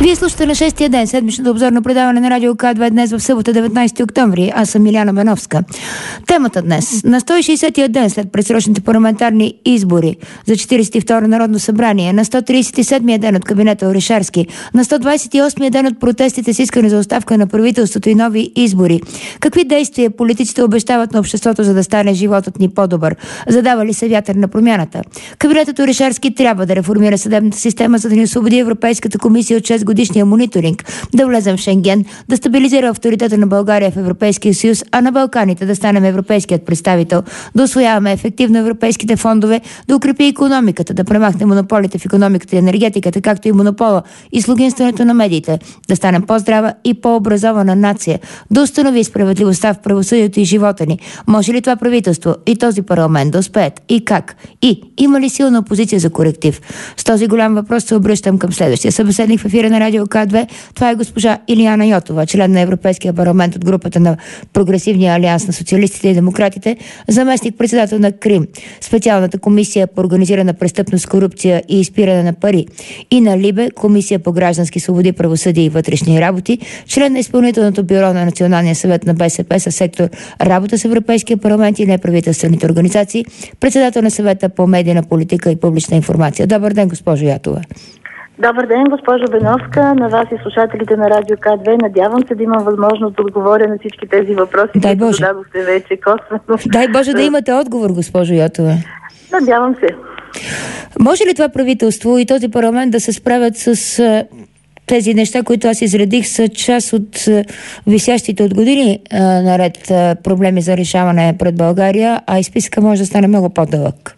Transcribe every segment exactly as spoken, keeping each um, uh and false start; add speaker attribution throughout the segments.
Speaker 1: Вие слушате на шестия ден седмичното обзорно предаване на Радио К две днес в събота, деветнайсети октомври. Аз съм Миляна Беновска. Темата днес. На сто и шейсетия ден след предсрочните парламентарни избори за четирийсет и второ Народно събрание, на сто трийсет и седмия ден от кабинета Орешарски, на сто двайсет и осмия ден от протестите с искане за оставка на правителството и нови избори. Какви действия политиците обещават на обществото, за да стане животът ни по-добър? Задава ли се вятър на промяната? Кабинетът Орешарски трябва да реформира съдебната система, за да ни освободи Европейската комисия от шест годишния мониторинг, да влезем в Шенген, да стабилизира авторитета на България в Европейския съюз, а на Балканите да станем европейският представител, да усвояваме ефективно европейските фондове, да укрепи икономиката, да премахне монополите в икономиката и енергетиката, както и монопола и слугинстването на медиите, да станем по-здрава и по-образована нация, да установи справедливостта в правосъдието и живота ни. Може ли това правителство и този парламент да успеят? И как? И има ли силна опозиция за коректив? С този голям въпрос се обръщам към следващия събеседник в ефира на Радио К две. Това е госпожа Илияна Йотова, член на Европейския парламент от групата на Прогресивния алианс на социалистите и демократите, заместник-председател на Крим, специалната комисия по организирана престъпност, корупция и изпиране на пари, и на Либе, комисия по граждански свободи, правосъдие и вътрешни работи, член на изпълнителното бюро на Националния съвет на БСП със сектор работа с Европейския парламент и неправителствените организации, председател на съвета по медийна политика и публична информация. Добър ден, госпожо Йотова.
Speaker 2: Добър ден, госпожо Беновска, на вас и слушателите на Радио К две. Надявам се да имам възможност да отговоря на всички тези въпроси,
Speaker 1: Дай
Speaker 2: които
Speaker 1: Боже.
Speaker 2: зададохте вече косвено.
Speaker 1: Дай Боже да имате отговор, госпожо Йотова.
Speaker 2: Надявам се.
Speaker 1: Може ли това правителство и този парламент да се справят с а, тези неща, които аз изредих, са част от а, висящите от години а, наред а, проблеми за решаване пред България, а и списъка може да стане много по-дълъг?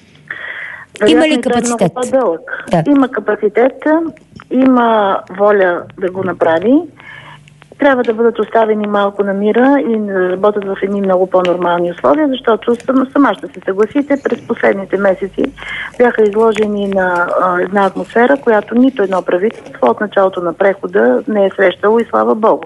Speaker 1: Има ли капацитет?
Speaker 2: Да. Има капацитет, има воля да го направи. Трябва да бъдат оставени малко на мира и да работят в едни много по-нормални условия, защото сама ще се съгласите, през последните месеци бяха изложени на а, една атмосфера, която нито едно правителство от началото на прехода не е срещало, и слава Богу.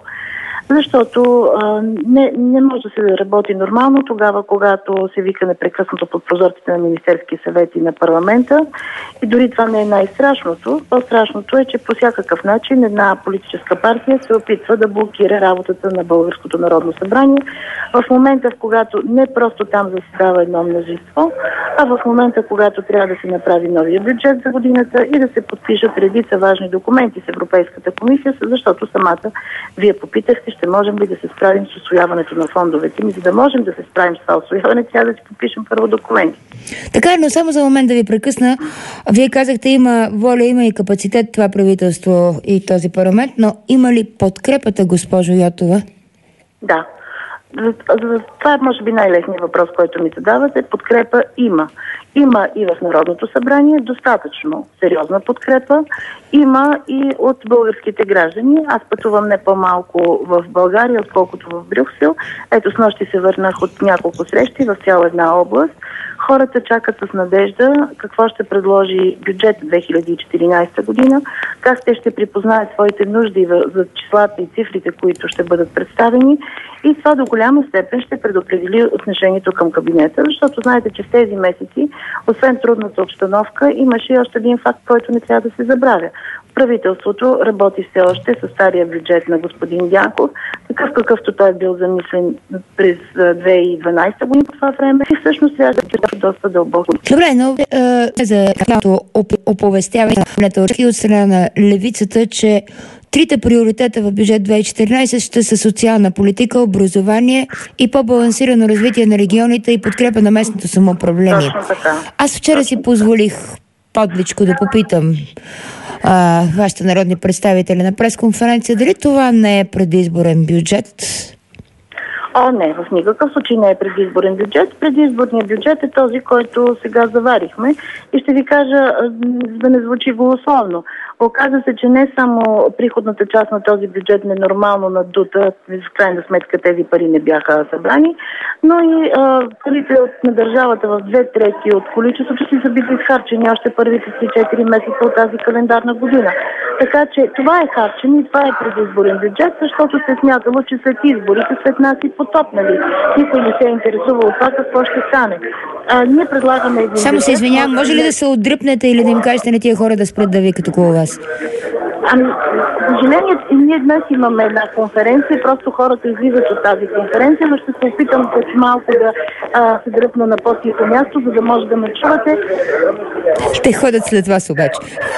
Speaker 2: Защото а, не, не може да се работи нормално тогава, когато се вика непрекъснато под прозорците на Министерския съвет и на парламента. И дори това не е най-страшното. По-страшното е, че по всякакъв начин една политическа партия се опитва да блокира работата на Българското народно събрание в момента, в когато не просто там заседава едно мнозинство, а в момента, когато трябва да се направи новия бюджет за годината и да се подпишат редица важни документи с Европейската комисия, защото самата вие попитахте, ще можем ли да се справим с усвояването на фондовете. И за да можем да се справим с това усвояване, трябва да си подпишем първо документи.
Speaker 1: Така, но само за момент да ви прекъсна. Вие казахте, има воля, има и капацитет това правителство и този парламент, но има ли подкрепата, госпожо Йотова?
Speaker 2: Да. Това е, може би, най-лесният въпрос, който ми задавате. Подкрепа има. Има и в Народното събрание достатъчно сериозна подкрепа. Има и от българските граждани. Аз пътувам не по-малко в България, отколкото в Брюксел. Ето, снощи се върнах от няколко срещи в цяла една област. Хората чакат с надежда какво ще предложи бюджет две хиляди и четиринайсета година, как те ще припознаят своите нужди за числата и цифрите, които ще бъдат представени, и това до голяма степен ще предопредели отношението към кабинета, защото знаете, че в тези месеци, освен трудната обстановка, имаше и още един факт, който не трябва да се забравя. Правителството работи все още със стария бюджет на господин Дянков, такъв какъвто той е бил замислен през две хиляди и дванайсета година по това време, и всъщност трябва да е доста дълбоко.
Speaker 1: Добре, но е, за както оповестяване на от страна на левицата, че трите приоритета в бюджет две хиляди и четиринайсета ще са социална политика, образование и по-балансирано развитие на регионите и подкрепа на местното самоуправление. Аз вчера Точно си позволих подличко да попитам а, вашите народни представители на пресконференция, дали това не е предизборен бюджет?
Speaker 2: О, не, в никакъв случай не е предизборен бюджет. Предизборният бюджет е този, който сега заварихме, и ще ви кажа, да не звучи голословно. Оказа се, че не само приходната част на този бюджет ненормално надута, в крайна сметка тези пари не бяха събрани, но и парите на държавата в две трети от количеството си са били изхарчени още първите си четири месеца от тази календарна година. Така че това е харчен и това е предизборен бюджет, защото се смятало, че след изборите след нас и потопнали. Никой не се е интересувал от това какво ще стане. А, ние предлагаме един
Speaker 1: Само се извинявам, може ли да се отдръпнете или да им кажете на тия хора да спрат да викат около вас?
Speaker 2: Ами, за съжаление, ние днес имаме една конференция, просто хората излизат от тази конференция, но ще се опитам след малко да а, се дръпна на по-тихо място, за да може да ме чувате.
Speaker 1: Те ходят след вас обаче.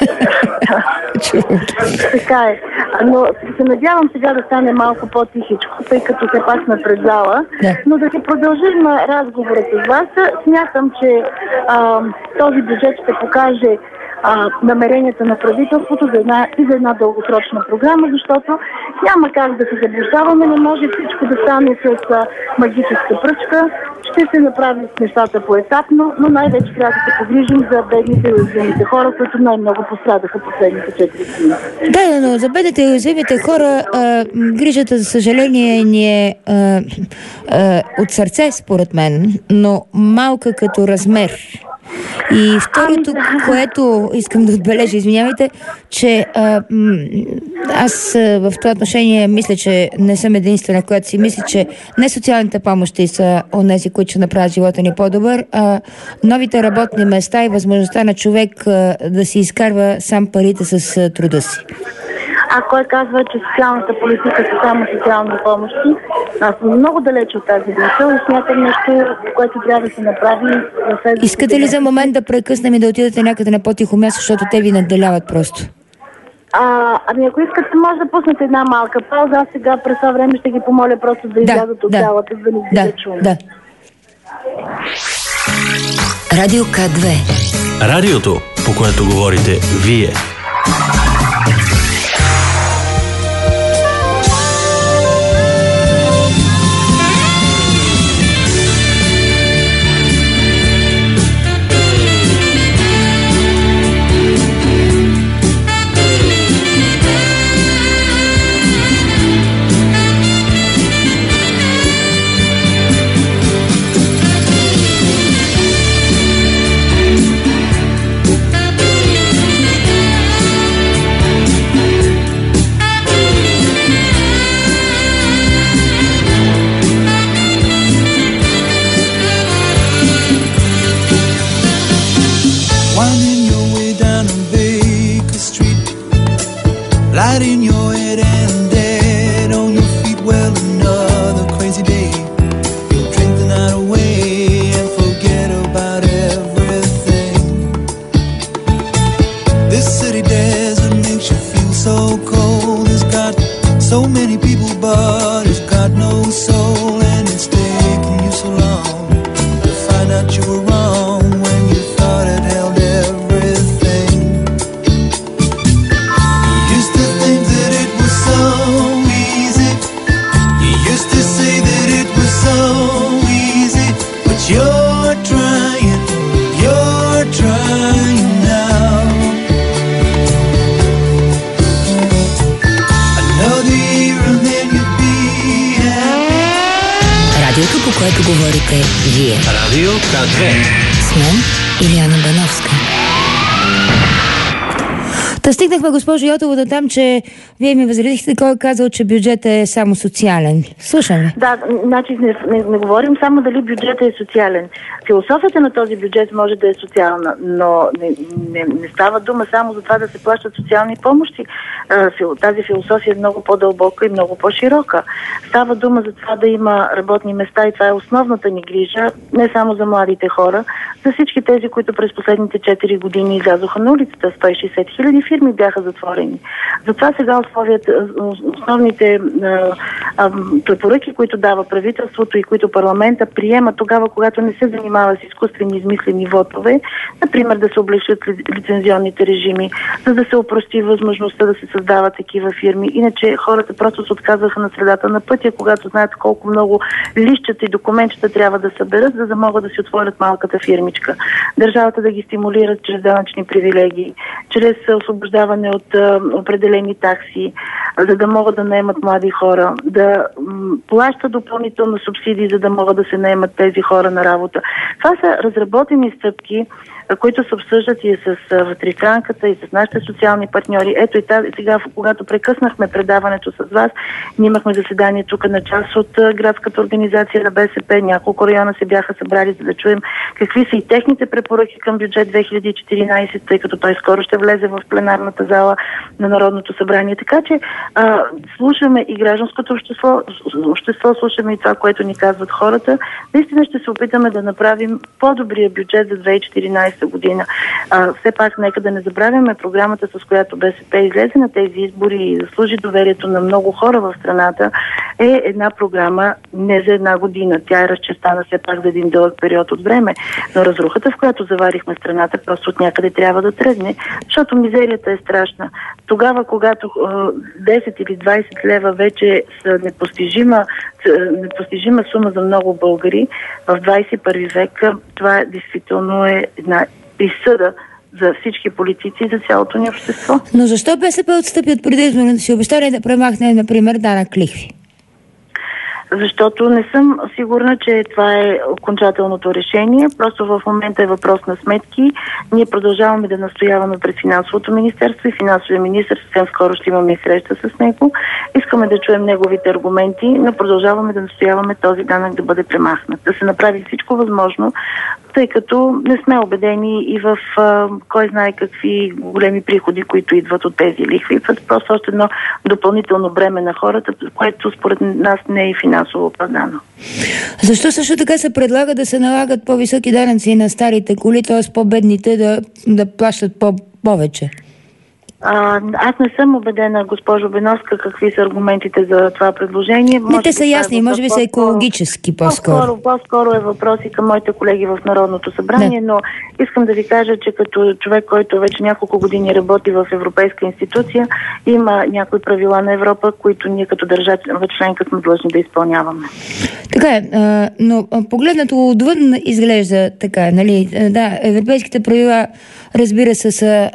Speaker 2: Така е. Но се надявам сега да стане малко по-тихичко, тъй като все пак сме пред зала.
Speaker 1: Да.
Speaker 2: Но да се продължим разговора с вас. Смятам, че а, този бюджет ще покаже а, намеренията на правителството за една, и за една дългосрочна програма, защото няма как да се заблуждаваме, не може всичко да стане с а, магическа пръчка. Ще се направят нещата поетапно, но най-вече трябва да се погрижим за бедните и уязвимите хора, които най-много пострадаха последните четири години.
Speaker 1: Да, но за бедните и уязвимите хора а, грижата, за съжаление, ни е а, а, от сърце, според мен, но малка като размер. И второто, което искам да отбележа, извинявайте, че а, м- аз а, в това отношение мисля, че не съм единствена, която си мисли, че не социалните помощи са онези, които ще направят живота ни по-добър, а новите работни места и възможността на човек а, да си изкарва сам парите с а, труда си.
Speaker 2: А кой казва, че социалната политика са само социални помощи? Аз съм много далече от тази мисъл и смятам нещо, което трябва да се направи.
Speaker 1: Искате ли за момент да прекъснем и да отидете някъде на по-тихо място, защото те ви надделяват просто?
Speaker 2: А, ами ако искате, може да пуснете една малка пауза. Аз сега през това време ще ги помоля просто да излязат да, от залата, за да не ги да чуем.
Speaker 1: Да.
Speaker 3: Радио К две.
Speaker 4: Радиото, по което говорите вие.
Speaker 5: In your head and dead on your feet. Well, another crazy day. You'll drink the night away and forget about everything. This city desert makes you feel so cold. It's got so many people, but it's got no soul. And it's taking you so long to find out you were wrong when you thought it held everything. You're trying, you're trying now. Another year and then you'll be happy.
Speaker 3: Радиото, по което говорите вие.
Speaker 4: Радио К две.
Speaker 3: С мен Илияна Бановска.
Speaker 1: Та стигнахме, госпожо Йотова, до там, че вие ми възредихте, кой е казал, че бюджетът е само социален. Слушаме.
Speaker 2: Да, значи не, не, не говорим само дали бюджетът е социален. Философията на този бюджет може да е социална, но не, не, не става дума само за това да се плащат социални помощи. Тази философия е много по-дълбока и много по-широка. Става дума за това да има работни места и това е основната ни грижа, не само за младите хора, за всички тези, които през последните четири години излязоха на улицата. сто и шейсет хиляди фирми бяха затворени. Затова сега условията, основните а, а, препоръки, които дава правителството и които парламента приема тогава, когато не се занимава с изкуствени измислени вотове, например да се облегчат лицензионните режими, за да се опрости възможността да се създават такива фирми. Иначе хората просто се отказваха на средата на пътя, когато знаят колко много лищата и документчета трябва да съберат, за да могат да си отворят малката фирмичка. Държавата да ги стимулират чрез данъчни привилегии, чрез освобождаване от а, определени такси, за да могат да наемат млади хора, да м, плащат допълнително субсидии, за да могат да се наемат тези хора на работа. Това са разработени стъпки, които се обсъждат и с в тристранката, и с нашите социални партньори. Ето и тази, сега, когато прекъснахме предаването с вас, ние имахме заседание тук на част от градската организация на БСП. Няколко района се бяха събрали, за да чуем какви са и техните препоръки към бюджет две хиляди и четиринайсета, тъй като той скоро ще влезе в пленарната зала на Народното събрание. Така че а, слушаме и гражданското общество, общество, слушаме и това, което ни казват хората. Наистина ще се опитаме да направим по-добрия бюджет за две хиляди и четиринайсета година. А, все пак нека да не забравяме програмата, с която БСП излезе на тези избори и заслужи доверието на много хора в страната, е една програма не за една година. Тя е разчертана все пак за един дълъг период от време. Но разрухата, в която заварихме страната, просто от някъде трябва да тръгне, защото мизерията е страшна. Тогава, когато десет или двайсет лева вече са непостижима, непостижима сума за много българи, в двайсет и първи век това действително е една присъда за всички политици и за цялото ни общество.
Speaker 1: Но защо БСП отстъпи от предизборното си обещание да премахне, например, данък лихви?
Speaker 2: Защото не съм сигурна, че това е окончателното решение. Просто в момента е въпрос на сметки. Ние продължаваме да настояваме пред финансовото министерство и финансовия министър. Съвсем скоро ще имаме и среща с него. Искаме да чуем неговите аргументи, но продължаваме да настояваме този данък да бъде премахнат. Да се направи всичко възможно, тъй като не сме убедени и в а, кой знае какви големи приходи, които идват от тези лихви. Просто още едно допълнително бреме на хората, което според нас не е и финансово оправдано.
Speaker 1: Защо също така се предлага да се налагат по-високи данъци на старите коли, т.е. по-бедните да, да плащат по-повече?
Speaker 2: А, аз не съм убедена, госпожо Беновска, какви са аргументите за това предложение.
Speaker 1: Не, те са ясни, може би са екологически по-скоро.
Speaker 2: По-скоро, по-скоро е въпрос и към моите колеги в Народното събрание, да. Но искам да ви кажа, че като човек, който вече няколко години работи в Европейска институция, има някои правила на Европа, които ние като държава членка сме длъжни да изпълняваме.
Speaker 1: Така е, но погледнато отвън изглежда така, нали? Да, европейските правила, разбира се, са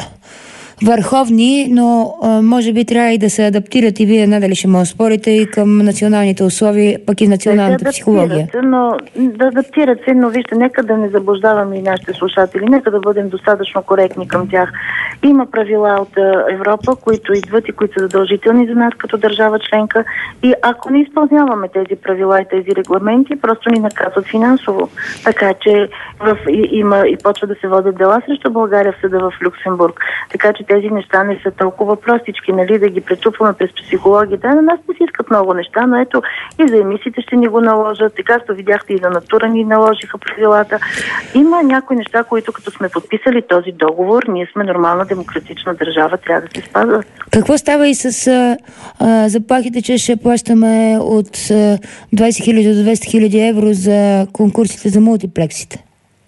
Speaker 1: върховни, но а, може би трябва и да се адаптират и вие надали ще може спорите и към националните условия, пък и националната да психология.
Speaker 2: Но, да адаптират се, но вижте, нека да не заблуждаваме и нашите слушатели, нека да бъдем достатъчно коректни към тях. Има правила от Европа, които идват и които са задължителни за нас като държава членка и ако не изпълняваме тези правила и тези регламенти, просто ни наказват финансово. Така че в, и, има и почва да се водят дела срещу България в съда в Люксембург. Така че тези неща не са толкова простички, нали, да ги претупваме през психологията. На нас не си искат много неща, но ето и за емисиите ще ни го наложат, и както видяхте и за натура ни наложиха правилата. Има някои неща, които като сме подписали този договор, ние сме нормална демократична държава, трябва да се спазват.
Speaker 1: Какво става и с а, а, заплахите, че ще плащаме от а, двайсет хиляди до двеста хиляди евро за конкурсите за мултиплексите?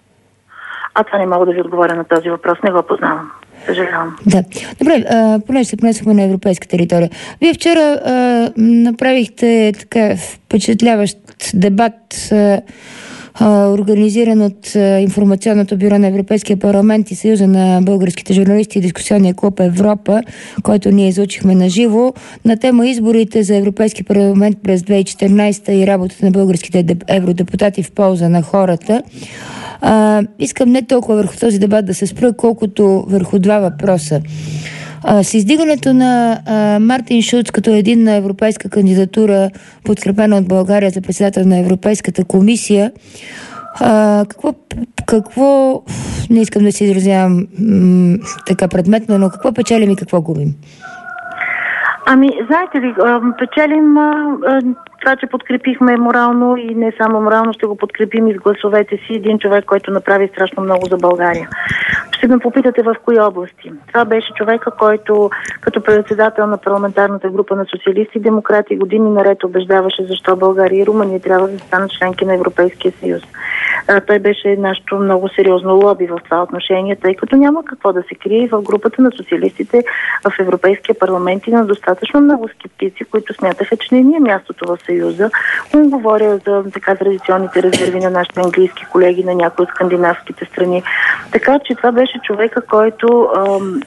Speaker 2: А това не мога да ви отговоря на този въпрос, не го познавам. Съжалявам.
Speaker 1: Да. Добре, а, понеже се понесохме на европейска територия. Вие вчера а, направихте така впечатляващ дебат, а, а, организиран от а, Информационното бюро на Европейския парламент и Съюза на българските журналисти и дискусионния клуб Европа, който ние излучихме на живо, на тема изборите за Европейски парламент през две хиляди и четиринайсета и работата на българските евродепутати в полза на хората. А, искам не толкова върху този дебат да се спра, колкото върху два въпроса. А, с издигането на а, Мартин Шулц като единна европейска кандидатура, подкрепена от България за председател на Европейската комисия, а, какво, какво, не искам да се изразявам м- така предметно, но какво печелим и какво губим?
Speaker 2: Ами, знаете ли, печелим това, че подкрепихме морално и не само морално, ще го подкрепим и с гласовете си един човек, който направи страшно много за България. Ще ме попитате в кои области. Това беше човека, който като председател на парламентарната група на социалисти и демократи години наред убеждаваше защо България и Румъния трябва да станат членки на Европейския съюз. А, той беше нашето много сериозно лоби в това отношение, тъй като няма какво да се крие в групата на социалистите в Европейския парламент и на достатъчно много скептици, които смятаха, че не ни е мястото в Съюза. Но говоря за така традиционните резерви на нашите английски колеги, на някои от скандинавските страни. Така че това беше човека, който ам,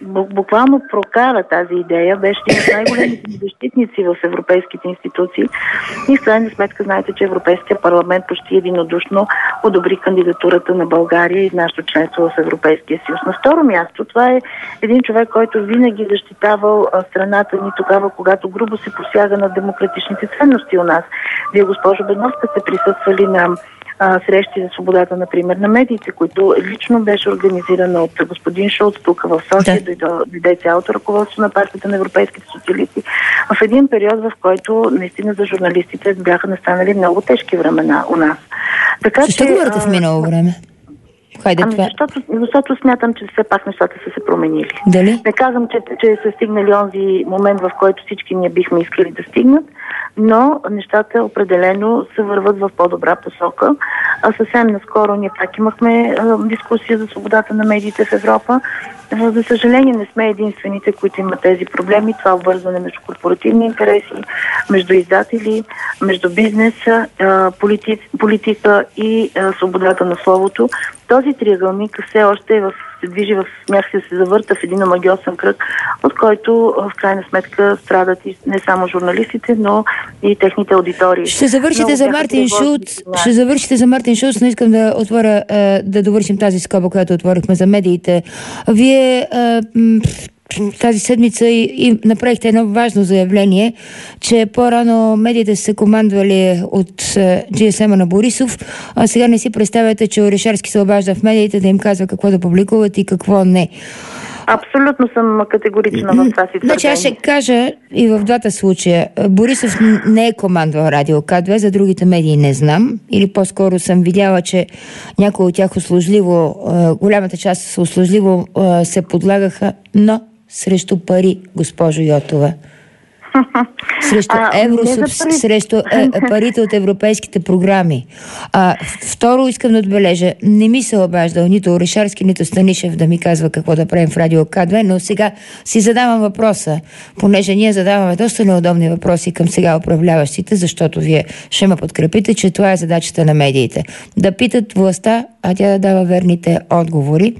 Speaker 2: буквално прокара тази идея, беше един от най-големите защитници в европейските институции и в крайна сметка знаете, че Европейския парламент почти единодушно одобри кандидатурата на България и нашето членство в Европейския съюз. На второ място, това е един човек, който винаги защитавал страната ни тогава, когато грубо се посяга на демократичните ценности у нас. Вие, госпожо Беновска, сте присъствали на а, срещи за свободата, например, на медиите, които лично беше организирана от господин Шулц тук в София, да. дойде цялото ръководство на партията на европейските социалисти, в един период, в който наистина за журналистите бяха настанали много тежки времена у нас. Така,
Speaker 1: Защо говорите в минало време? Хайде,
Speaker 2: ами
Speaker 1: това...
Speaker 2: защото, защото смятам, че все пак нещата са се променили.
Speaker 1: Дали?
Speaker 2: Не казвам, че, че са стигнали онзи момент, в който всички ние бихме искали да стигнат, но нещата определено се върват в по-добра посока. А съвсем наскоро ние пак имахме а, дискусия за свободата на медиите в Европа. За съжаление не сме единствените, които имат тези проблеми. Това обвързване между корпоративни интереси, между издатели, между бизнеса, а, полити, политика и а, свободата на словото. Този триъгълник все още е в, се движи в смях, се завърта в един омагьосан кръг, от който в крайна сметка страдат и не само журналистите, но и техните аудитории.
Speaker 1: Ще завършите за Мартин Шулц. Ще завършите за Мартин Шулц, но искам да отворя, да довършим тази скоба, която отворихме за медиите. Вие тази седмица и, и направихте едно важно заявление, че по-рано медиите са командвали от джи ес ем-а на Борисов, а сега не си представяте, че Орешарски се обажда в медиите да им казва какво да публикуват и какво не.
Speaker 2: Абсолютно съм категорична в това си твърдение.
Speaker 1: Значи аз ще кажа и в двата случая. Борисов не е командвал Радио К две, за другите медии не знам. Или по-скоро съм видяла, че някои от тях услужливо, голямата част услужливо се подлагаха, но срещу пари, госпожо Йотова. Срещу, евросуб... срещу е, парите от европейските програми. А, второ, искам да отбележа, не ми се обаждал нито Орешарски, нито Станишев да ми казва какво да правим в Радио К две, но сега си задавам въпроса, понеже ние задаваме доста неудобни въпроси към сега управляващите, защото вие ще ме подкрепите, че това е задачата на медиите. Да питат властта, а тя да дава верните отговори.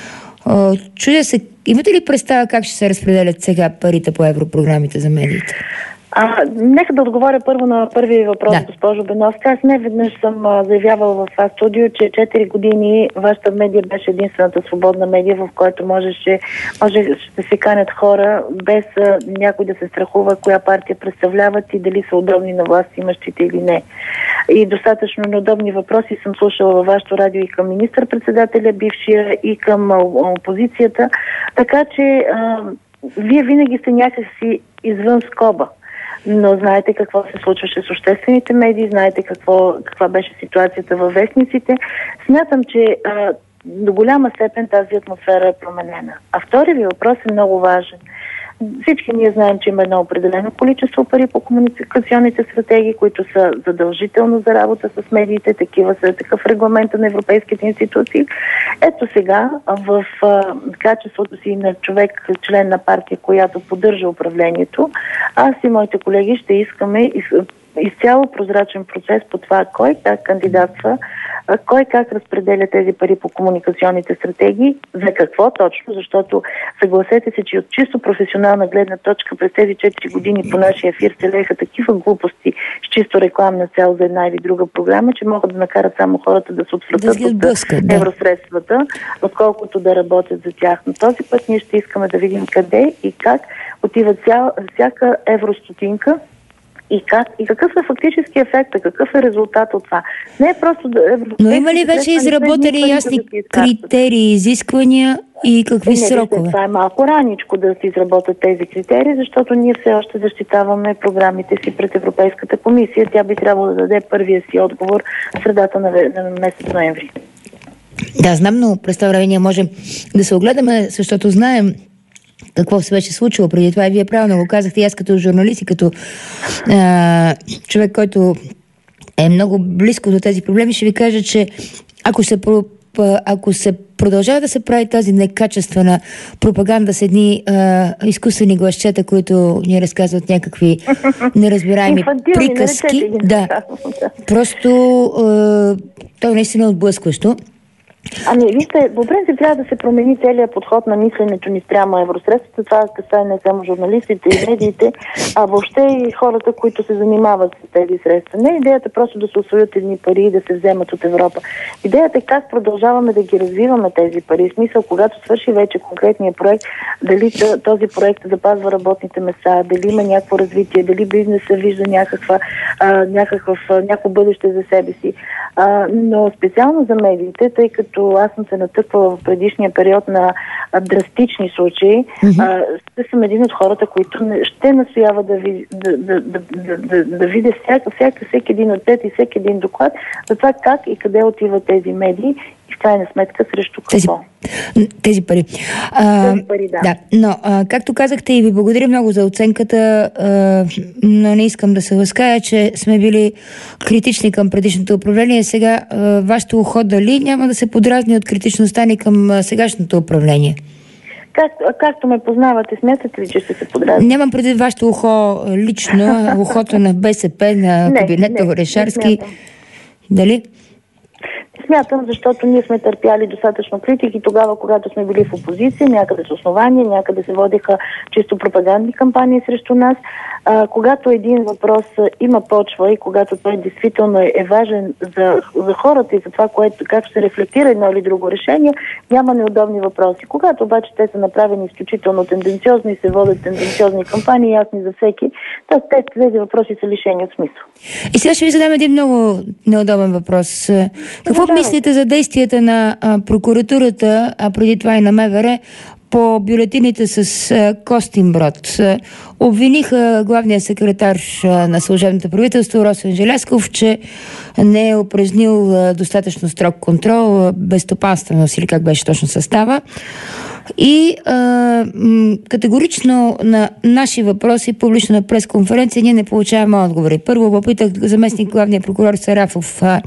Speaker 1: Чудя се, имате ли представа как ще се разпределят сега парите по европрограмите за медиите?
Speaker 2: А, нека да отговоря първо на първия въпрос, да. Госпожо Беновска. Аз не веднъж съм а, заявявала в това студио, че четири години вашата медия беше единствената свободна медия, в която можеше, може да се канят хора без а, някой да се страхува коя партия представляват и дали са удобни на власт имащите или не. И достатъчно неудобни въпроси съм слушала във вашето радио и към министър-председателя, бившия, и към а, опозицията. Така че а, вие винаги сте някакси извън скоба. Но знаете какво се случваше с обществените медии, знаете какво, каква беше ситуацията във вестниците. Смятам, че а, до голяма степен тази атмосфера е променена. А втори ви въпрос е много важен. Всички ние знаем, че има едно определено количество пари по комуникационните стратегии, които са задължително за работа с медиите, такива са такъв регламента на европейските институции. Ето сега, в а, качеството си на човек, член на партия, която поддържа управлението, аз и моите колеги ще искаме из, изцяло прозрачен процес по това кой как кандидатства, кой как разпределя тези пари по комуникационните стратегии, за какво точно, защото съгласете се, че от чисто професионална гледна точка през тези четири години по нашия ефир се лееха такива глупости с чисто рекламна цел за една или друга програма, че могат да накарат само хората да се отвратят
Speaker 1: да
Speaker 2: от
Speaker 1: бъскат, да.
Speaker 2: евросредствата, отколкото да работят за тях. Но този път ние ще искаме да видим къде и как отива ця, всяка евростотинка, и как и какъв е фактически ефект, какъв е резултат от това. Не е просто да...
Speaker 1: Но има ли вече изработили ясни критерии, изисквания и какви не, срокове?
Speaker 2: Не, това е малко раничко да се изработят тези критерии, защото ние все още защитаваме програмите си пред Европейската комисия. Тя би трябвало да даде първия си отговор в средата на, на месец ноември.
Speaker 1: Да, знам, но през това време ние можем да се огледаме, защото знаем какво се беше случило преди това и вие правилно го казахте. И аз като журналист и като а, човек, който е много близко до тези проблеми, ще ви кажа, че ако се, ако се продължава да се прави тази некачествена пропаганда с едни а, изкуствени гласчета, които ни разказват някакви неразбираеми приказки, да, просто а, то наистина е отблъскващо.
Speaker 2: Ами, вижте, по принцип трябва да се промени целият подход на мисленето ни спрямо евросредствата. Това касае не само журналистите и медиите, а въобще и хората, които се занимават с тези средства. Не идеята просто да се усвоят едни пари и да се вземат от Европа. Идеята е как продължаваме да ги развиваме тези пари. В смисъл, когато свърши вече конкретния проект, дали този проект запазва работните места, дали има някакво развитие, дали бизнеса вижда някаква, а, някакъв, някакво бъдеще за себе си. А, но специално за медиите, тъй като аз съм се натъквала в предишния период на а, драстични случаи, mm-hmm. ще съм един от хората, които не, ще настоява да, ви, да, да, да, да, да, да видя всяка, всяка, всеки един отчет и всеки един доклад за това как и къде отиват тези медии и в крайна сметка срещу какво.
Speaker 1: Тези, тези пари. А,
Speaker 2: тези пари, да.
Speaker 1: да. Но, а, както казахте и ви благодаря много за оценката, а, но не искам да се възкая, че сме били критични към предишното управление. Сега а, вашето ухо дали няма да се подразни от критичността ни към а, сегашното управление?
Speaker 2: Как, както ме познавате, смятате ли, че ще се подразни?
Speaker 1: Нямам предвид вашето ухо лично, ухото на БСП, на кабинета Орешарски. Дали?
Speaker 2: Смятам, защото ние сме търпяли достатъчно критики тогава, когато сме били в опозиция, някъде с основания, някъде се водиха чисто пропагандни кампании срещу нас. А, когато един въпрос има почва и когато той действително е важен за, за хората и за това, което, как се рефлектира едно или друго решение, няма неудобни въпроси. Когато обаче те са направени изключително тенденциозно и се водят тенденциозни кампании, ясни за всеки, т.е. тези въпроси са лишени от смисъл.
Speaker 1: И сега ще ви задам един много неудобен въпрос. Какво мислите за действията на а, прокуратурата, а преди това и на МВР, по бюлетините с а, Костинброд? Обвиниха главния секретар а, на служебното правителство Росен Желязков, че не е упражнил а, достатъчно строг контрол, а, безстопанственост или как беше точно състава. И а, м- категорично на наши въпроси, публично на пресконференция, ние не получаваме отговори. Първо попитах заместник главния прокурор Сарафов а,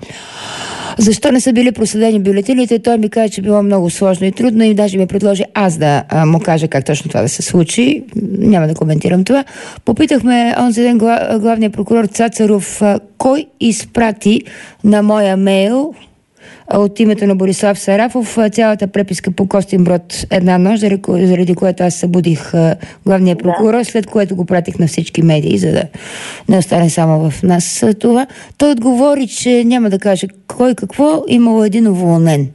Speaker 1: защо не са били проследени бюлетините. Той ми каза, че било много сложно и трудно и даже ми предложи аз да а, му кажа как точно това да се случи. Няма да коментирам това. Попитахме онзи ден глав, главния прокурор Цацаров а, кой изпрати на моя мейл от името на Борислав Сарафов цялата преписка по Костинброд една нощ, заради което аз събудих главния прокурор, да. След което го пратих на всички медии, за да не остане само в нас това. Той отговори, че няма да каже кой какво, имало един уволнен.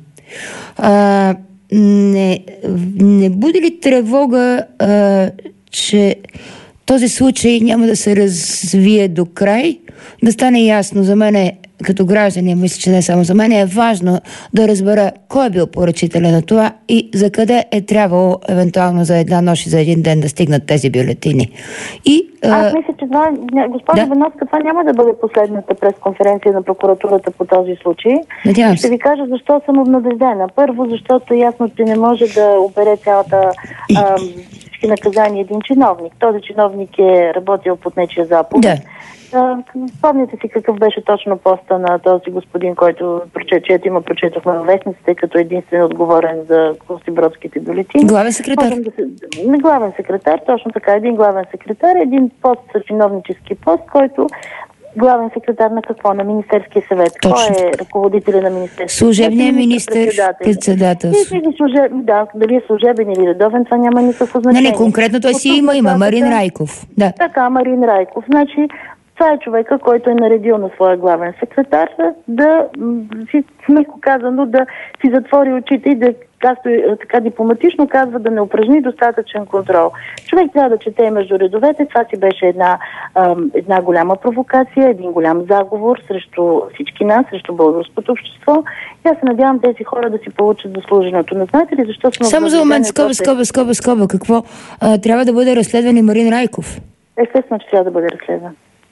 Speaker 1: А, не, не буди ли тревога, а, че този случай няма да се развие до край, да стане ясно за мен като граждани, мисля, че не само за мен, е важно да разбера кой е бил поръчителя на това и за къде е трябвало евентуално за една нощ и за един ден да стигнат тези бюлетини. И,
Speaker 2: Аз мисля, че това, госпожа да? Бановска, това няма да бъде последната пресконференция на прокуратурата по този случай.
Speaker 1: Надявам се.
Speaker 2: Ще ви кажа защо съм обнадеждена. Първо, защото ясно, че не може да обере цялата а, всички наказания един чиновник. Този чиновник е работил под нечия заповед. Да. Спомняте си какъв беше точно поста на този господин, който чието има прочетохме във вестниците, като единствен отговорен за Костинбродските бюлетини.
Speaker 1: Главен секретар.
Speaker 2: Да се... Не главен секретар, точно така. Един главен секретар, един пост с чиновнически пост, който главен секретар на какво? На Министерския съвет.
Speaker 1: Точно.
Speaker 2: Кой е ръководителя на Министерския съвет?
Speaker 1: Служебният министър председател.
Speaker 2: Служеб... Да, дали е служебен или редовен, това няма никакво значение.
Speaker 1: Не, не, конкретно той си има, има Марин Райков. Да.
Speaker 2: Така, Марин Райков. Значи, това е човека, който е наредил на своя главен секретар да, смеко казано, да си затвори очите и да, както така дипломатично казва, да не упражни достатъчен контрол. Човек трябва да чете между редовете. Това си беше една, една голяма провокация, един голям заговор срещу всички нас, срещу българското общество. И аз се надявам тези хора да си получат заслуженото. Не знаете ли защо сме...
Speaker 1: Само за момент, скоба, скоба, скоба, скоба. Какво? А, трябва да бъде разследван и Марин Райков?
Speaker 2: Естествено, че трябва да бъде разследван.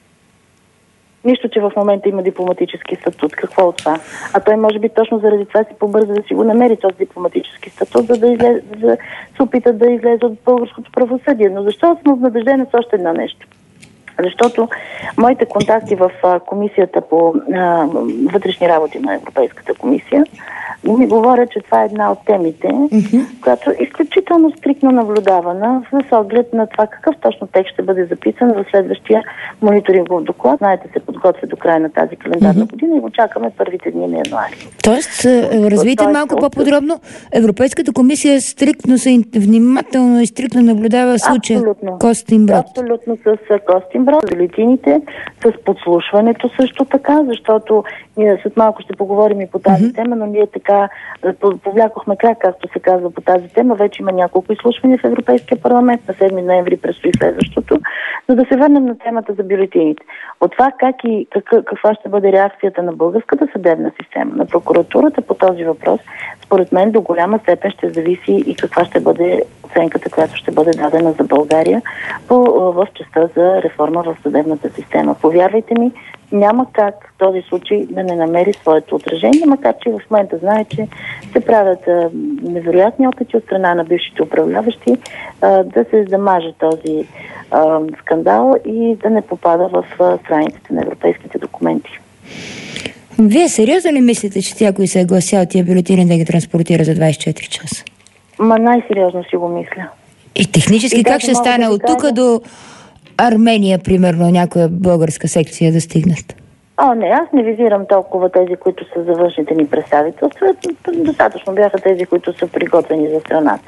Speaker 2: Нищо, че в момента има дипломатически статут. Какво от това? А той може би точно заради това си побърза да си го намери този дипломатически статут, за да излез, за, се опита да излезе от българското правосъдие. Но защо съм обнадеждена с още едно нещо? Защото моите контакти в а, комисията по а, вътрешни работи на Европейската комисия И ми говорят, че това е една от темите, mm-hmm. която е изключително стриктно наблюдавана с оглед на това какъв точно текст ще бъде записан в следващия мониторингов доклад. Знаете, се подготвя до края на тази календарна mm-hmm. година и го чакаме първите дни на януари.
Speaker 1: Тоест, развийте малко по-подробно. Европейската комисия стриктно се внимателно и стриктно наблюдава случая Костинброд.
Speaker 2: Абсолютно с Костинброд, с бюлетините, с подслушването също така, защото ние след малко ще поговорим и по тази mm-hmm. тема, но ние така повлякохме крак, както се казва по тази тема. Вече има няколко изслушвания в Европейския парламент. На седми ноември предстои следващото. Но да се върнем на темата за бюлетините. От това как и как, каква ще бъде реакцията на българската съдебна система, на прокуратурата по този въпрос, според мен до голяма степен ще зависи и каква ще бъде оценката, която ще бъде дадена за България по, в частта за реформа в съдебната система. Повярвайте ми, няма как в този случай да не намери своето отражение, макар че в момента знае, че се правят а, невероятни опити от страна на бившите управляващи а, да се замаже този а, скандал и да не попада в а, страниците на европейските документи.
Speaker 1: Вие сериозно ли мислите, че тя, кои се е гласял тия бюлетини да ги транспортира за двайсет и четири часа?
Speaker 2: Ма най-сериозно си го мисля.
Speaker 1: И технически и как ще стане да от тук кажа... до Армения, примерно, някоя българска секция да стигнат?
Speaker 2: О, не, аз не визирам толкова тези, които са за външните ни представителства. Достатъчно бяха тези, които са приготвени за страната.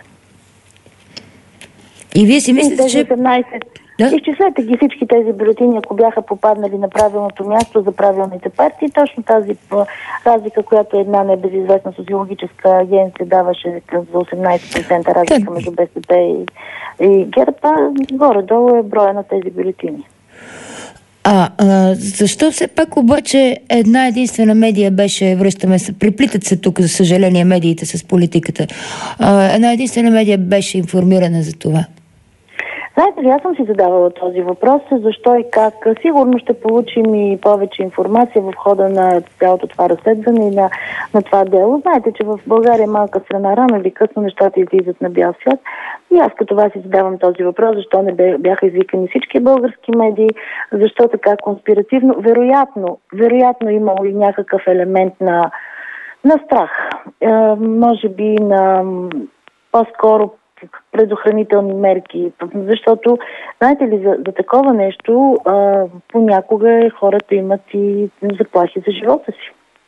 Speaker 1: И вие си мислите, че...
Speaker 2: осемнайсет Да? Изчислете ги всички тези бюлетини, ако бяха попаднали на правилното място за правилните партии. Точно тази разлика, която една небезизвестна социологическа агенция даваше за осемнайсет процента разлика между БСП и, и ГЕРБ, горе-долу е броя на тези бюлетини.
Speaker 1: А, а защо все пак обаче една единствена медия беше, връщаме се, приплитат се тук, за съжаление, медиите с политиката. А, една единствена медия беше информирана за това?
Speaker 2: Знаете ли, аз съм си задавала този въпрос, защо и как. Сигурно ще получим и повече информация в хода на цялото това разследване и на, на това дело. Знаете, че в България е малка страна, рано или късно нещата излизат на бял свят. И аз като вас си задавам този въпрос, защо не бяха извикани всички български медии, защо така конспиративно. Вероятно, вероятно имало и някакъв елемент на, на страх. Е, може би на по-скоро предохранителни мерки, защото, знаете ли, за, за такова нещо а, понякога хората имат и заплахи за живота си.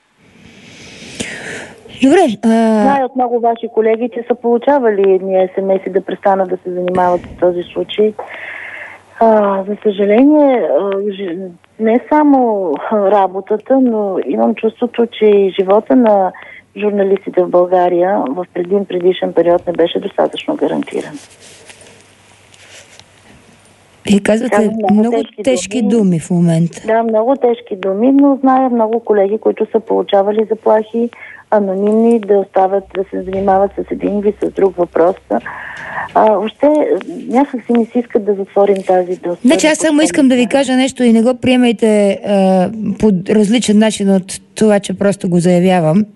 Speaker 1: Добре. А...
Speaker 2: Знае от много ваши колеги, че са получавали едни ес ем ес-и да престанат да се занимават с този случай. А, за съжаление, не само работата, но имам чувството, че и живота на журналистите в България в един предишен период не беше достатъчно гарантиран.
Speaker 1: Вие казвате много, много тежки, тежки думи. думи в момента.
Speaker 2: Да, много тежки думи, но зная много колеги, които са получавали заплахи анонимни, да остават, да се занимават с един или с друг въпрос. А, въобще, някак си ми се искат да затворим тази доста.
Speaker 1: Значи аз само искам да ви кажа нещо и не го приемайте а, по различен начин от това, че просто го заявявам.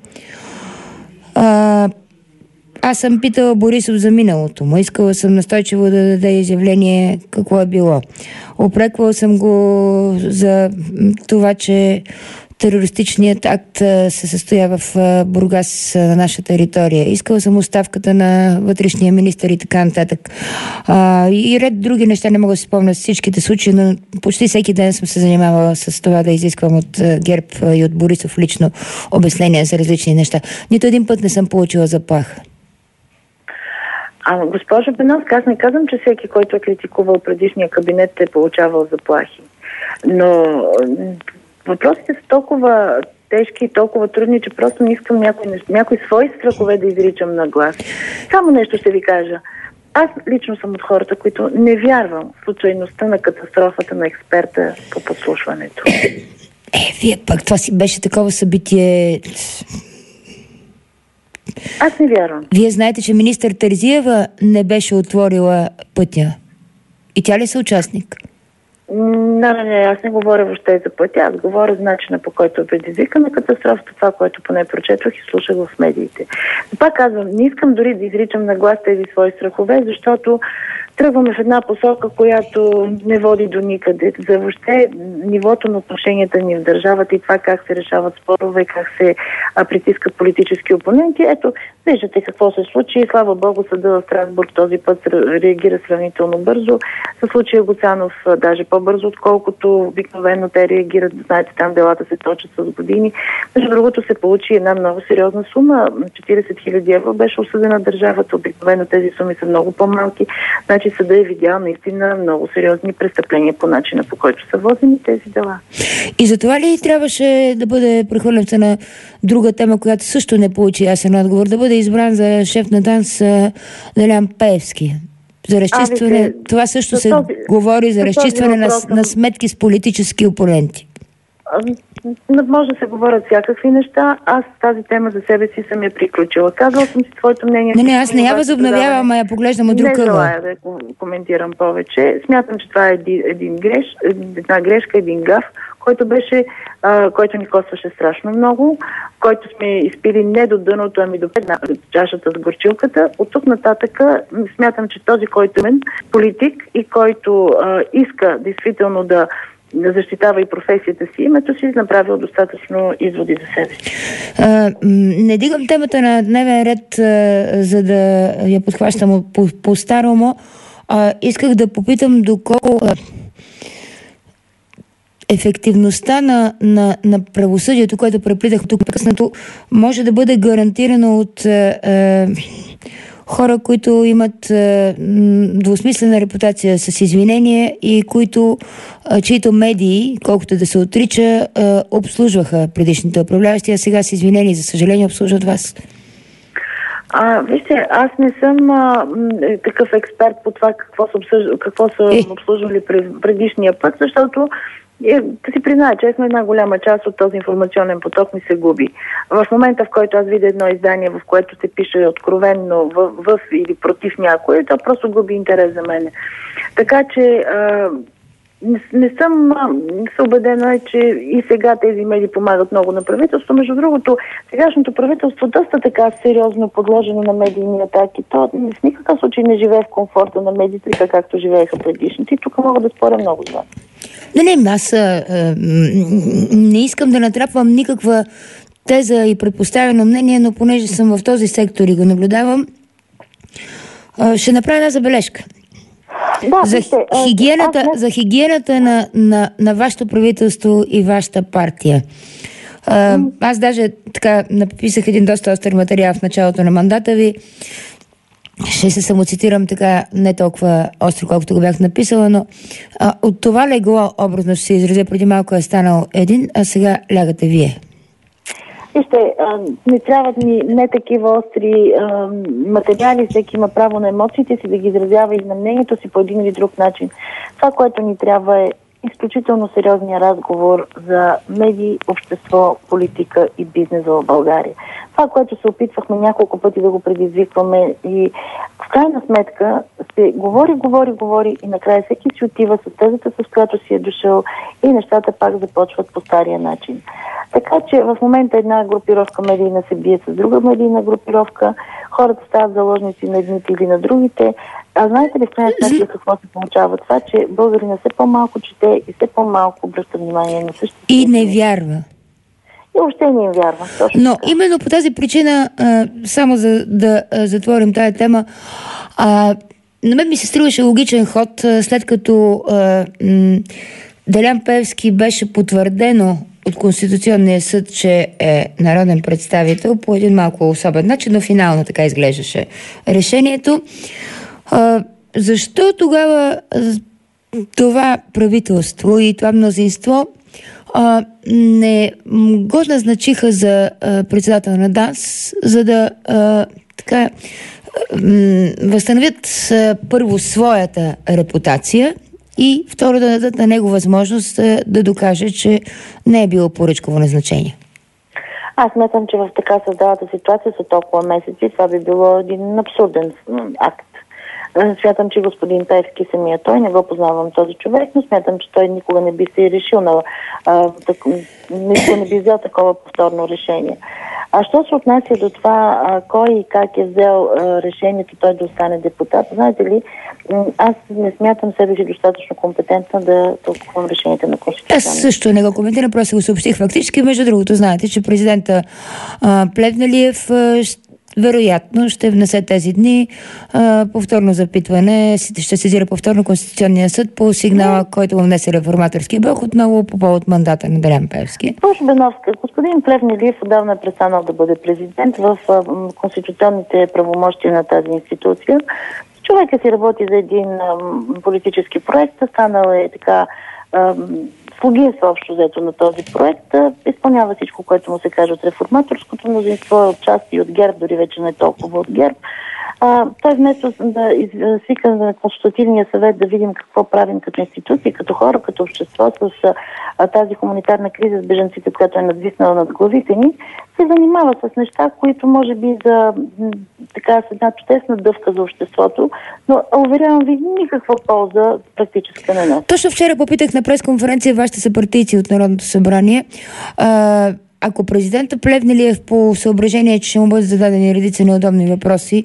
Speaker 1: А, аз съм питала Борисов за миналото му. Искала съм настойчиво да даде изявление какво е било. Опреквала съм го за това, че терористичният акт се състоя в Бургас на наша територия. Искала съм оставката на вътрешния министър и така нататък. А, и ред други неща, не мога да си спомня всичките случаи, но почти всеки ден съм се занимавала с това да изисквам от ГЕРБ и от Борисов лично обяснения за различни неща. Нито един път не съм получила заплаха.
Speaker 2: А, госпожо Беновска, аз не казвам, че всеки, който е критикувал предишния кабинет, е получавал заплахи. Но въпросите са толкова тежки и толкова трудни, че просто не искам някои, някои свои страхове да изричам на глас. Само нещо ще ви кажа. Аз лично съм от хората, които не вярвам в случайността на катастрофата на експерта по подслушването.
Speaker 1: Е, вие пък, това си беше такова събитие...
Speaker 2: Аз не вярвам.
Speaker 1: Вие знаете, че министър Терзиева не беше отворила пътя. И тя ли е съучастник?
Speaker 2: Не, не, не, аз не говоря въобще за пътя, аз говоря за начина, по който е предизвикана катастрофата, това, което поне прочетох и слушах в медиите. Но пак казвам, не искам дори да изричам на глас тези свои страхове, защото тръгваме в една посока, която не води до никъде. За въобще нивото на отношенията ни в държавата и това как се решават спорове, как се а, притискат политически опоненти. Ето, виждате какво се случи. Слава Богу, съда в Страсбург този път реагира сравнително бързо. Със случая Гоцанов даже по-бързо, отколкото обикновено те реагират. Знаете, там делата се точат с години. Между другото се получи една много сериозна сума. четиридесет хиляди евро беше осъдена държавата. Обикновено тези суми са много по-малки. Значи съда е видял наистина много сериозни престъпления по начина, по който са водени тези дела.
Speaker 1: И за това ли трябваше да бъде прехвърлен на друга тема, която също не получи ясен отговор, да бъде избран за шеф на ДАНС Делян Пеевски? За разчистване, а, вижте, това също се този, говори за разчистване на, на сметки с политически опоненти.
Speaker 2: Може да се говорят всякакви неща. Аз тази тема за себе си съм я приключила. Казала съм си твоето мнение.
Speaker 1: Не, не, аз не я възобновявам, а я поглеждам от друг ъгъл.
Speaker 2: Не желая да я коментирам повече. Смятам, че това е един, един греш, една грешка, един гаф, който беше, а, който ни костваше страшно много, който сме изпили не до дъното, ами до една чашата с горчилката. От тук нататък смятам, че този, който е политик и който а, иска действително да да защитава и професията си, името си направил достатъчно изводи за себе си.
Speaker 1: А, не дигам темата на дневен ред, а, за да я подхващам по, по-старому. А, исках да попитам доколко а, ефективността на, на, на правосъдието, което преплитах тук прекъснато, може да бъде гарантирано от а, а, хора, които имат е, двусмислена репутация с извинение и които, е, чието медии, колкото да се отрича, е, обслужваха предишните управляващи, а сега с извинение, за съжаление, обслужват вас.
Speaker 2: А, вижте, аз не съм а, такъв експерт по това какво са, обсъж... какво са е. обслужвали предишния път, защото Е, да си призная честно, една голяма част от този информационен поток ми се губи. В момента, в който аз видя едно издание, в което се пише откровенно в, в или против някой, то просто губи интерес за мене. Така че а, не, не съм се убедена, че и сега тези медии помагат много на правителство. Между другото, сегашното правителство доста така сериозно подложено на медийни атаки. То в никакъв случай не живее в комфорта на медиите, така както живееха предишните. И тук мога да споря много с вас.
Speaker 1: Не, не, аз а, не искам да натрапвам никаква теза и предпоставено мнение, но понеже съм в този сектор и го наблюдавам, а, ще направя една забележка.
Speaker 2: Да,
Speaker 1: за,
Speaker 2: вижте,
Speaker 1: хигиената, не... за хигиената на, на, на вашето правителство и вашата партия. А, mm. Аз даже така написах един доста остър материал в началото на мандата ви. Ще се самоцитирам така не толкова остро, колкото го бях написала, но а, от това легло, образно ще се изразя, преди малко е станал един, а сега лягате вие.
Speaker 2: Вижте, не трябват ни не такива остри а, материали, всеки има право на емоциите си да ги изразява и на мнението си по един или друг начин. Това, което ни трябва е изключително сериозния разговор за медии, общество, политика и бизнес в България. Това, което се опитвахме няколко пъти да го предизвикваме и в крайна сметка се говори, говори, говори и накрая всеки си отива с тезата, с която си е дошъл и нещата пак започват по стария начин. Така че в момента една групировка медийна се бие с друга медийна групировка, хората стават заложници на едните или на другите. А знаете ли в крайна сметка какво се получава? Това, че българина все по-малко чете и все по-малко обръща внимание на същите.
Speaker 1: И не вярва.
Speaker 2: И въобще не им вярва. Точно
Speaker 1: Но
Speaker 2: така.
Speaker 1: Именно по тази причина, а, само за да а, затворим тая тема, а, на мен ми се струваше логичен ход, а, след като а, м, Делян Пеевски беше потвърдено от Конституционния съд, че е народен представител по един малко особен начин, но финално така изглеждаше решението. А, защо тогава това правителство и това мнозинство а, не го назначиха за а, председател на ДАНС, за да а, така м, възстановят а, първо своята репутация и второ да дадат на него възможност а, да докаже, че не е било поръчково назначение?
Speaker 2: Аз смятам, че в така създалата ситуация са толкова месеци, това би било един абсурден акт. Смятам, че господин Пеевски самия той, не го познавам този човек, но смятам, че той никога не би се решил на... А, так, никога не би взел такова повторно решение. А що се отнася до това а, кой и как е взел а, решението той да остане депутат, знаете ли, аз не смятам себе си достатъчно компетентна да тълкувам решението на Конституционния.
Speaker 1: Аз също не го коментирам, просто го съобщих фактически. Между другото, знаете, че президента а, Плевнелиев а, вероятно ще внесе тези дни а, повторно запитване, ще сезира повторно Конституционния съд по сигнала, който му внесе реформаторския блок, отново по повод мандата на Делян Пеевски.
Speaker 2: Госпожо Беновска, господин Плевнелиев отдавна е престанал да бъде президент в а, конституционните правомощия на тази институция. Човекът си работи за един а, политически проект, станал е така а, слугинство общо взето на този проект, изпълнява всичко, което му се каже от реформаторското мнозинство, от части и от ГЕРБ, дори вече не толкова от ГЕРБ. А, той вместо да свика на Консултативния съвет да видим какво правим като институции, като хора, като общество с а, тази хуманитарна криза с бежанците, която е надвиснала над главите ни, се занимава с неща, които може би за така с една чудесна дъвка за обществото, но уверявам ви, никаква полза практически не носи.
Speaker 1: Точно вчера попитах на пресконференция вашите съпартийци от Народното събрание. А, ако президента Плевнелиев по съображение, че ще му бъдат зададени редица неудобни въпроси,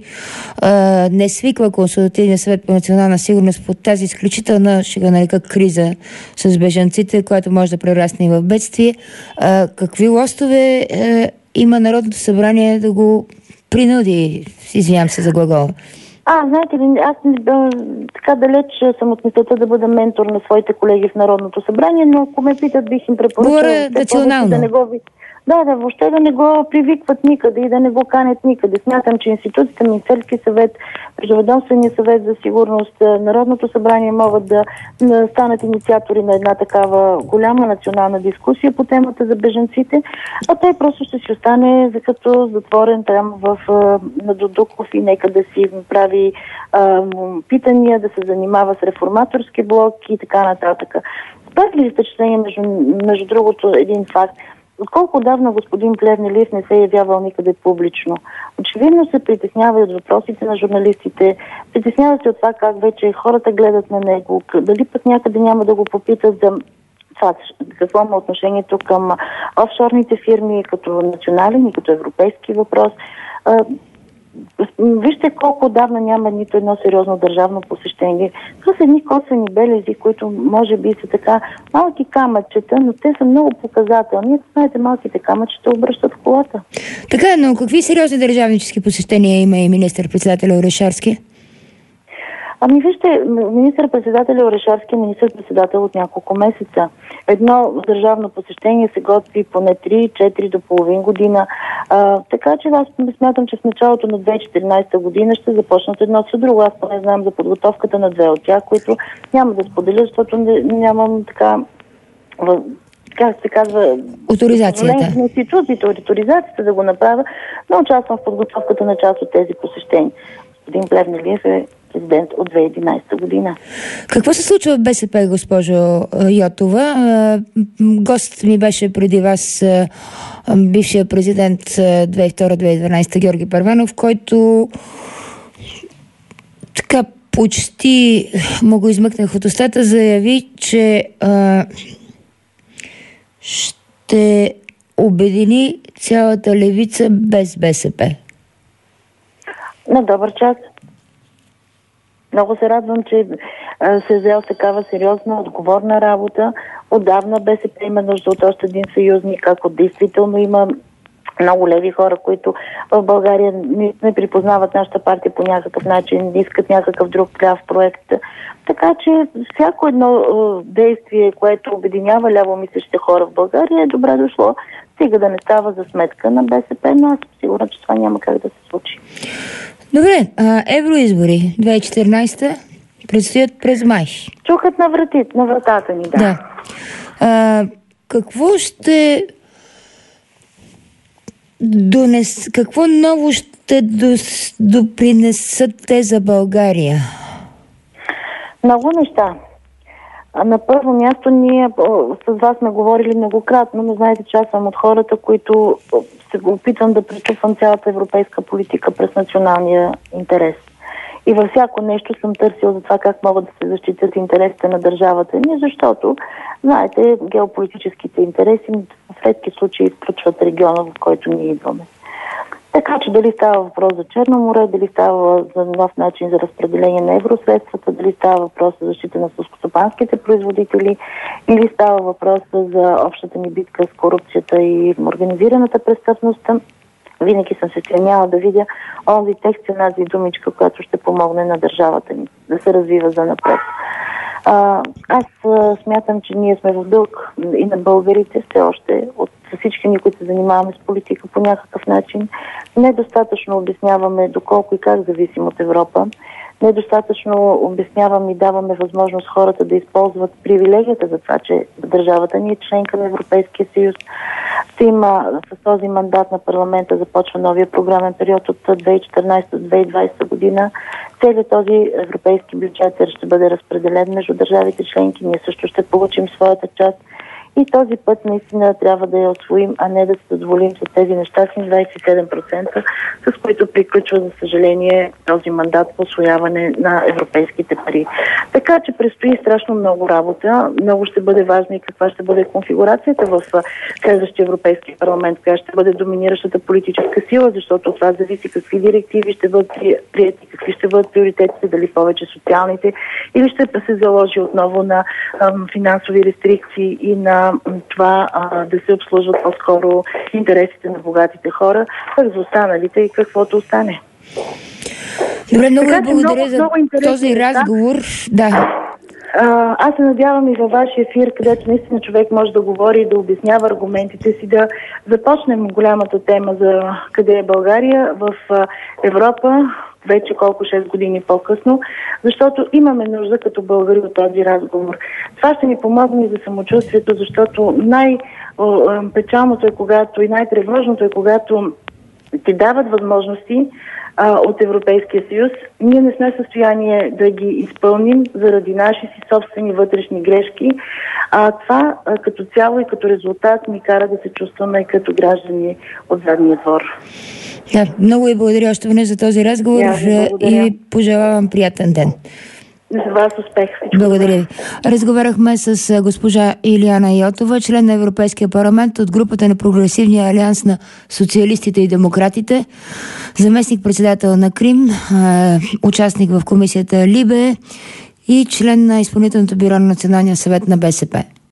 Speaker 1: а, не свиква Консултативния съвет по национална сигурност под тази изключителна, ще го нарека, криза с бежанците, която може да прерасне и в бедствие, а, какви лостове а, има Народното събрание да го принуди, извинявам се за глагола?
Speaker 2: А, знаете ли, аз не, така далеч съм от мисълта да бъда ментор на своите колеги в Народното събрание, но ако ме питат, бих им препоръчала
Speaker 1: национално.
Speaker 2: Да не го ви... Да, да, въобще да не го привикват никъде и да не го канят никъде. Смятам, че институцията, Министерски съвет, Междуведомствения съвет за сигурност, Народното събрание могат да станат инициатори на една такава голяма национална дискусия по темата за бежанците, а той просто ще си остане като затворен там в на Додуков и нека да си прави а, питания, да се занимава с реформаторски блок и така нататък. Прави ли впечатление, между, между другото, един факт? Отколко давна господин Плевнелиев не се е явявал никъде публично. Очевидно се притеснява и от въпросите на журналистите, притеснява се от това как вече хората гледат на него, дали пък някъде няма да го попитат за това, какво има отношението към офшорните фирми, като национален и като европейски въпрос. Вижте колко давна няма нито едно сериозно държавно посещение. Това са едни косвени белези, които може би са така малки камъчета, но те са много показателни. Знаете, малките камъчета обръщат в колата.
Speaker 1: Така, но какви сериозни държавнически посещения има и министър-председателя Орешарски?
Speaker 2: Ами вижте, министър-председателя Орешарски е министър-председател от няколко месеца. Едно държавно посещение се готви поне три-четири до половин година. А, така че аз смятам, че в началото на две хиляди и четиринадесета година ще започнат едно с друго. Аз поне знам за подготовката на две от тях, които няма да споделя, защото не, нямам така... В, как се казва...
Speaker 1: Авторизацията.
Speaker 2: На институциите, авторизацията да го направя, но участвам в подготовката на част от тези посещения. Господин Плевнелиев е президент от две хиляди и единадесета година.
Speaker 1: Какво се случва в БСП, госпожо Йотова? Гост ми беше преди вас бившия президент две хиляди и втора - две хиляди и дванадесета Георги Първанов, който така почти му го измъкнах от устата, заяви, че а, ще обедини цялата левица без БСП.
Speaker 2: На добър час. Много се радвам, че а, се е взел такава сериозна, отговорна работа. Отдавна БСП има нужда от още един съюзник, ако действително има много леви хора, които в България не, не припознават нашата партия по някакъв начин, не искат някакъв друг ляв проект. Така че всяко едно а, действие, което обединява лявомислещите хора в България, е добре дошло. Стига да не става за сметка на БСП, но аз съм сигурна, че това няма как да се случи.
Speaker 1: Добре, а, евроизбори две хиляди и четиринадесета предстоят през май.
Speaker 2: Чукат на, врати, на вратата ни, да.
Speaker 1: да. А, какво ще донес, какво ново ще дос, допринесат те за България?
Speaker 2: Много неща. На първо място ние с вас сме говорили многократно, но знаете, че аз съм от хората, които се го опитвам да претупвам цялата европейска политика през националния интерес. И във всяко нещо съм търсила за това как могат да се защитят интересите на държавата ни, защото, знаете, геополитическите интереси в редки случаи изключват региона, в който ние идваме. Така че дали става въпрос за Черно море, дали става за нов начин за разпределение на евросредствата, дали става въпрос за защита на селскостопанските производители, или става въпрос за общата ни битка с корупцията и организираната престъпност, винаги съм се стремяла да видя онзи текст, онази думичка, която ще помогне на държавата ни да се развива за напред. А, аз а, смятам, че ние сме в дълг и на българите все още, от всички ни, които се занимаваме с политика по някакъв начин. Недостатъчно обясняваме доколко и как зависим от Европа. Недостатъчно обясняваме и даваме възможност хората да използват привилегията за това, че държавата ни е членка на Европейския съюз. Ще има с този мандат на парламента започва новия програмен период от две хиляди и четиринадесета до две хиляди и двадесета година. Целият този европейски бюджет ще бъде разпределен между държавите членки. Ние също ще получим своята част. И този път наистина трябва да я освоим, а не да се задоволим с тези нещастни двадесет и седем процента, с които приключва, за съжаление, този мандат по освояване на европейските пари. Така че предстои страшно много работа. Много ще бъде важно и каква ще бъде конфигурацията в следващия Европейски парламент, коя ще бъде доминиращата политическа сила, защото това зависи какви директиви ще бъдат прияти, какви ще бъдат приоритетите, дали повече социалните, или ще се заложи отново на ам, финансови рестрикции и на това а, да се обслужват по-скоро интересите на богатите хора, пък за останалите и каквото остане.
Speaker 1: Добре, много ви благодаря
Speaker 2: много,
Speaker 1: за
Speaker 2: много
Speaker 1: този разговор. Да.
Speaker 2: А, аз се надявам и във вашия ефир, където наистина човек може да говори и да обяснява аргументите си, да започнем голямата тема за къде е България в а, Европа, вече колко шест години по-късно, защото имаме нужда като българи от този разговор. Това ще ни помогне и за самочувствието, защото най-печалното е когато и най-тревожното е когато ти дават възможности а, от Европейския съюз. Ние не сме в състояние да ги изпълним заради наши си собствени вътрешни грешки. А това а, като цяло и като резултат ни кара да се чувстваме като граждани от задния двор.
Speaker 1: Да, много ви благодаря още веднъж за този разговор
Speaker 2: yeah,
Speaker 1: и ви пожелавам приятен ден.
Speaker 2: За вас успех.
Speaker 1: Благодаря ви. Разговаряхме с госпожа Илияна Йотова, член на Европейския парламент от групата на Прогресивния алианс на социалистите и демократите, заместник-председател на Крим, участник в комисията Либе и член на изпълнителното бюро на Националния съвет на БСП.